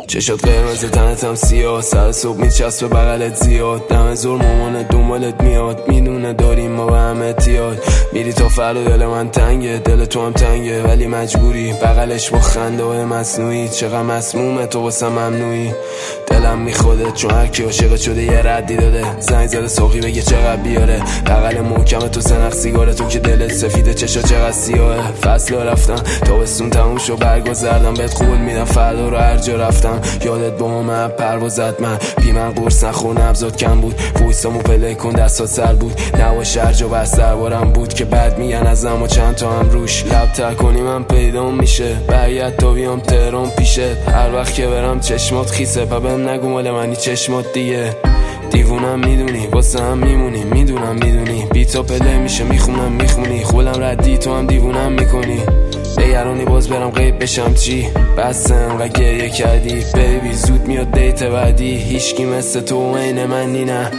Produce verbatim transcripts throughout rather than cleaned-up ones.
چشات قرمز تنت هم سیاه، سر صبح میچسبه بغلت زیاد، دم زور مامانت دنبالت میاد، میدونه داریم ما به هم احتیاج. میری تا فردا دل من تنگه، دل تو هم تنگه ولی مجبوری بغلش با خنده های مصنوعی. چقدر مسمومه تو واسه ممنوعی، دلم میخوده چون هر کی عاشقت شده یه ردی داده. زنگ زده ساقی بگه چقدر بیاره، بغل محکم تو سنخ سیگاره، تو که دلت سفیده چشا چقدر سیاهه. فصل رفتن تابستون تموم شو برگا زردم، بهت قول میدم فردا رو هر جا رفتم یادت با هم پروازت. من بی من قرص نخور نبضات کم بود، وایسامو پله کن دستات سر بود، نواش هر جا بس دربارم بود که بعد میگن از اما چند تا هم روش. لب تر کنی من پیدا میشه، برگرد تا بیام تهران پیشت، هر وقت که برم چشمات خیسه، پا بهم نگو مال منی چشمات دیگه. دیوونم میدونی واسه هم میمونی، میدونم میدونی بیتا پله میشه میخونم میخونی، خولم ردی تو هم دیوونم میکنی. بگرانی باز برم غیب بشم چی، بس انقدر گریه کردی بیبی، زود میاد دیت بعدی، هیچکی مثل تو عین منی نه.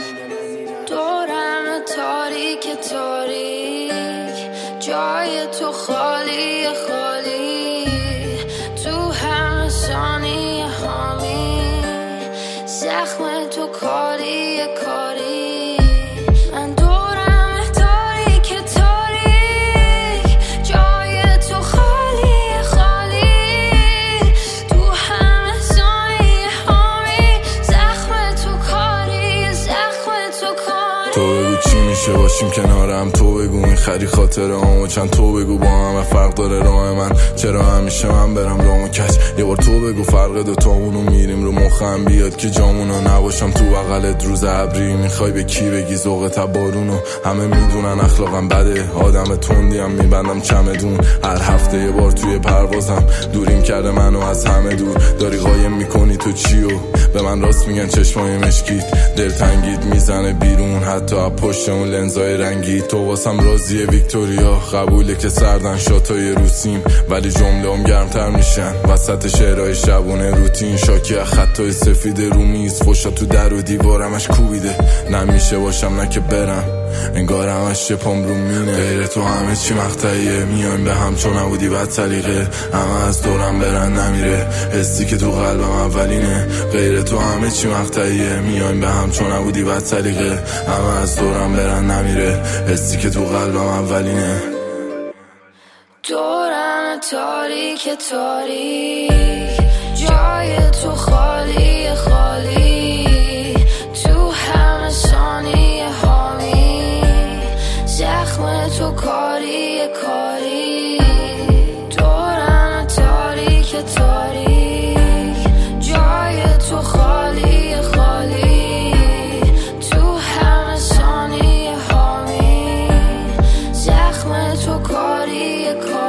دورم تاریک تاریک، جای تو خالی خالی، تو همه ثانیه هامی، زخم تو کاری کاری. من دورم تاریک تاریک، جای تو خالی خالی، تو همه ثانیه هامی، زخم تو کاری زخم تو کاری. تو بگو چی میشه باشیم کنارم، تو بگو این خری خاطره همو چند، تو بگو با همه فرق داره راه من، چرا همیشه من برم رامو کج. یه بار تو بگو فرق دوتامونو میریم رو مخم بیاد که جامونو نباشم تو بغلت روز ابری. میخوای به کی بگی ذوق تبارونو، همه میدونن اخلاقم بده، آدم تندیم میبندم چمدون، هر هفته یه بار توی پروازم دوریم کرده منو از همه دور. داری قایم میکنی تو چیو، به من راست میگن چشمای مشکیت، دلتنگیت میزنه بیرون حتی از پشت اون لنزای رنگی. تو واسم راضیه ویکتوریا، قبوله که سردن شاتای روسیم ولی جمله هم گرمتر میشن وسط شعرهای شبونه روتین. شاکی از خطای سفید رو میز، فشا تو در و دیوارمش کوبیده، نمیشه باشم نه که برم انگار همش شپام رو مینه. غیر تو همه چی مقطعیه، میایم به هم چون نبودی بد سلیقه، همه از دورم برن نمیره، حسی که تو قلبم اولینه. غیر تو همه چی مقطعیه، میایم به هم چون نبودی بد سلیقه، همه از دورم برن نمیره، حسی که تو قلبم اولینه. دورم تاریک تاریک، جای تو خالی خالی، تو همه ثانیه هامی، زخم تو کاری کاری. دورم تاریک تاریک، جای تو خالی خالی، تو همه ثانیه هامی، زخم تو کاری کاری.